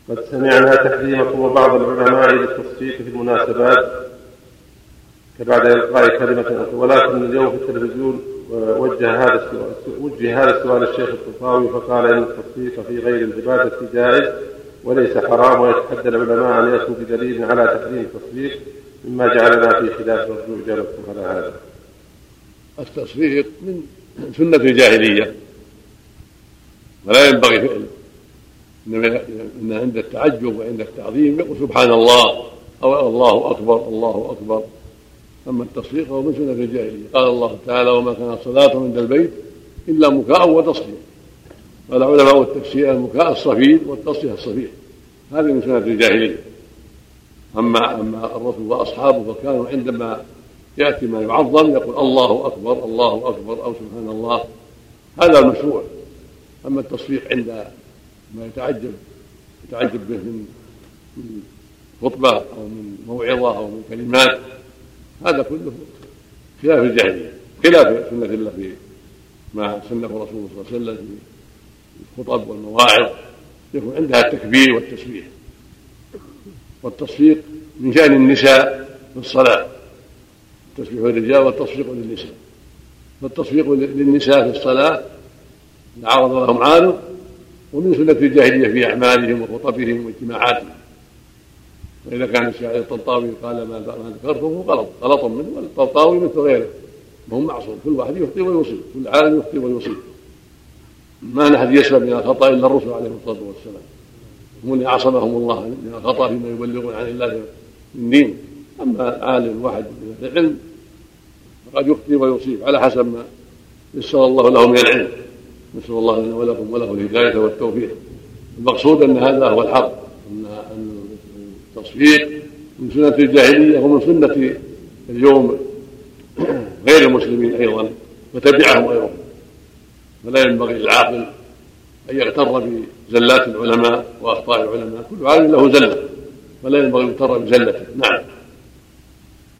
قد سمعنا تحريمكم وبعض العلماء للتصفيق في المناسبات كبعد إلقاء كلمة، ولكن اليوم في التلفزيون وجه هذا السؤال الشيخ الطفاوي فقال إن التصفيق في غير العبادة جائز وليس حرام، ويتحدى العلماء أن يأتوا بدليل على تحريم التصفيق مما جعلنا في خلاف رجوع إجابتكم على هذا. التصفيق من سنة الجاهلية ولا ينبغي فعله، إن عند التعجب وعند التعظيم يقول سبحان الله أو الله أكبر الله أكبر. أما التصفيق هو من سنة الجاهلية. قال الله تعالى وما كان صلاة عند البيت إلا مكاء وتصفيق. قال علماء التفسير المكاء الصفير والتصفيق الصفير، هذه من سنة الجاهلية. أما الرسول وأصحابه فكانوا عندما يأتي ما يعظم يقول الله أكبر الله أكبر أو سبحان الله، هذا المشروع. أما التصفيق عند ما يتعجب به من خطبة أو من موعظة أو من كلمات، هذا كله خلاف الجاهلية، خلاف سنة الله في ما سنه رسول الله صلى الله عليه وسلم في الخطب والمواعظ، يكون عندها التكبير والتسبيح. والتصفيق من شأن النساء في الصلاة، التصفيق للرجال والتصفيق للنساء. فالتصفيق للنساء في الصلاة عرض لهم عارض، ومن سنة الجاهلية في أعمالهم وخطبهم واجتماعاتهم. وإذا كان الشاعر الطنطاوي قال ما ذكرته غلط منه، والطنطاوي مثل غيره وهم معصوم، كل واحد يخطئ ويصيب، كل عالم يخطئ ويصيب، ما أحد يسلم من الخطأ إلا الرسل عليهم الصلاة والسلام، هم اللي عصمهم الله من الخطأ فيما يبلغون عن الله من دين. أما عالم واحد من العلم فقد يخطئ ويصيب على حسب ما يسر الله له من العلم. نسأل الله لنا ولكم وله الهداية والتوفيق. المقصود أن هذا هو الحق، أن التصفيق من سنة الجاهلية ومن سنة اليوم غير المسلمين أيضا وتبعهم غيرهم. فلا ينبغي للعاقل أن يغتر بزلات العلماء وأخطاء العلماء، كل عالم له زلة، فلا ينبغي أن يغتر بزلته. نعم.